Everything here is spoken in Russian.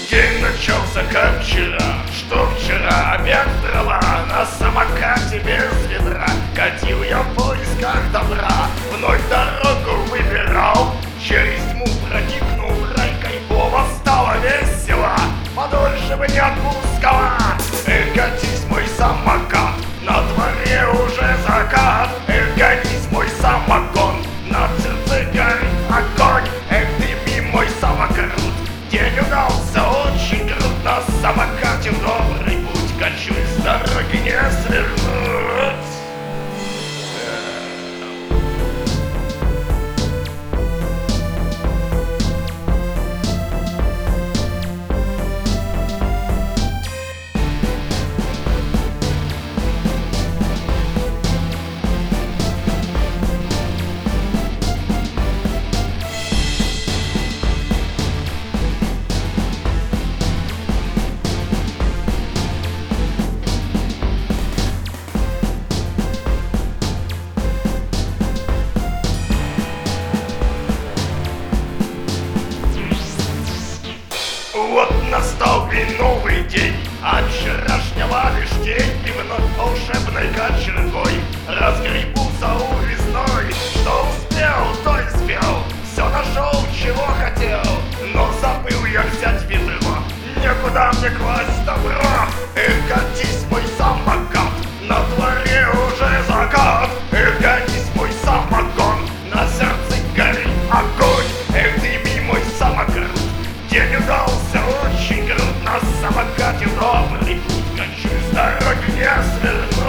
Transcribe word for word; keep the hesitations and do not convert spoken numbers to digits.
День начался как вчера, что вчера обед дрова. На самокате без ведра катил я в поисках добра. Вновь дорогу выбирал, через тьму проникнул рай. Кайфово стало весело, подольше бы не отпускала. Эх, катись, мой самокат, на дворе уже закат. Эх, катись, мой самогон, на сердце горит огонь. Эх, ты мой самокат, день удался очень крут. На самокате в добрый путь, качусь, с дороги не свернуть. Вот настал и новый день, от вчерашнего лишь тень. И вновь волшебной кочергой разгребу зову весной. Что успел, то и спел, все нашел, чего хотел. Но забыл я взять ведро, некуда мне класть добро. Эх, катись, мой самокат, на дворе уже закат. Эх, катись, мой самогон, на сердце горит огонь. Эх, ты мой самокат, день удался очень крут. На самокате в добрый путь, качусь, с дороги не сверну.